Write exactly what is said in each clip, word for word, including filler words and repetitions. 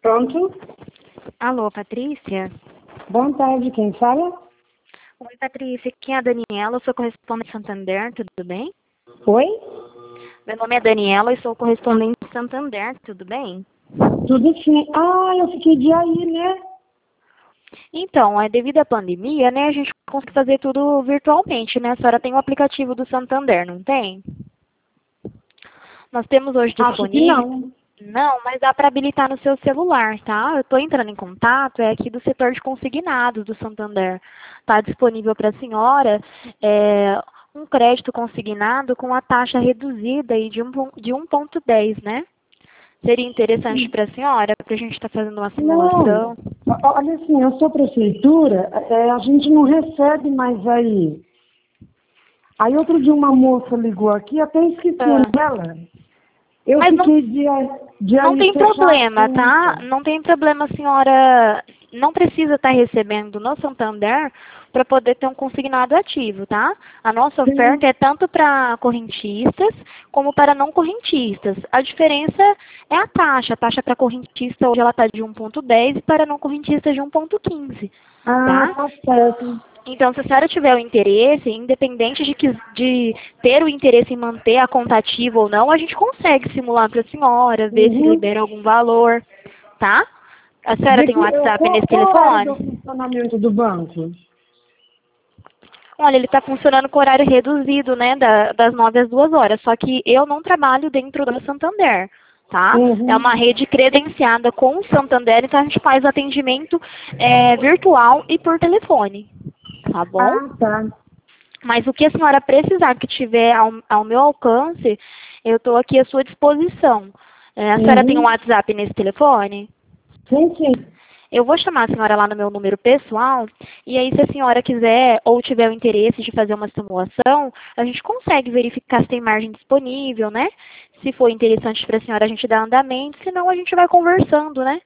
Pronto. Alô, Patrícia? Boa tarde, quem fala? Oi, Patrícia, aqui é a Daniela, eu sou correspondente Santander, tudo bem? Oi? Meu nome é Daniela e sou correspondente Santander, tudo bem? Tudo sim. Ah, eu fiquei de aí, né? Então, é devido à pandemia, né, a gente consegue fazer tudo virtualmente, né? A senhora tem o aplicativo do Santander, não tem? Nós temos hoje Acho que disponível. não. Não, mas dá para habilitar no seu celular, tá? Eu estou entrando em contato, é aqui do setor de consignados do Santander. Está disponível para a senhora é, um crédito consignado com a taxa reduzida aí de um, de um ponto dez, né? Seria interessante para a senhora, para a gente estar fazendo uma Não. simulação. O- Olha assim, eu sou prefeitura, é, a gente não recebe mais aí. Aí outro dia uma moça ligou aqui, até esqueci o nome Ah, dela. Eu mas não fiquei de, de Não aí tem fechar a problema, tá? conta. Não tem problema, senhora. Não precisa estar recebendo no Santander para poder ter um consignado ativo, tá? A nossa Sim. oferta é tanto para correntistas como para não correntistas. A diferença é a taxa. A taxa para correntista hoje ela está de um ponto dez e para não correntista de um ponto quinze, Ah, tá? tá certo. Então, se a senhora tiver o interesse, independente de, que- de ter o interesse em manter a conta ativa ou não, a gente consegue simular para a senhora, ver se Uhum. libera algum valor, tá? A senhora De tem um que, eu, WhatsApp qual, nesse qual horário do telefone? funcionamento do banco? Olha, ele está funcionando com horário reduzido, né, da- das nove às duas horas, só que eu não trabalho dentro do Santander, tá? É Uhum. uma rede credenciada com o Santander, então a gente faz atendimento é, virtual e por telefone, tá bom? Ah, tá. Mas o que a senhora precisar que tiver ao, ao meu alcance, eu estou aqui à sua disposição. É, a senhora tem um Uhum. WhatsApp nesse telefone? Sim, sim. Eu vou chamar a senhora lá no meu número pessoal, e aí se a senhora quiser ou tiver o interesse de fazer uma simulação, a gente consegue verificar se tem margem disponível, né? Se for interessante para a senhora, a gente dá andamento, senão a gente vai conversando, né?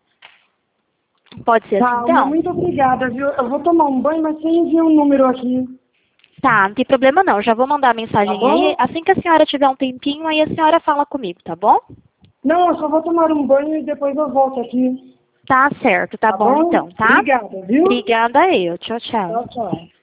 Pode ser assim, Tá, mas então? muito obrigada, viu? Eu vou tomar um banho, mas você envia um número aqui, Tá, não tem problema não. Já vou mandar a tá mensagem aí. bom? Assim que a senhora tiver um tempinho, aí a senhora fala comigo, tá bom? Não, eu só vou tomar um banho e depois eu volto aqui, Tá certo, tá tá bom bom? então, tá? Obrigada, viu? Obrigada eu. Tchau, tchau. Tchau, tchau.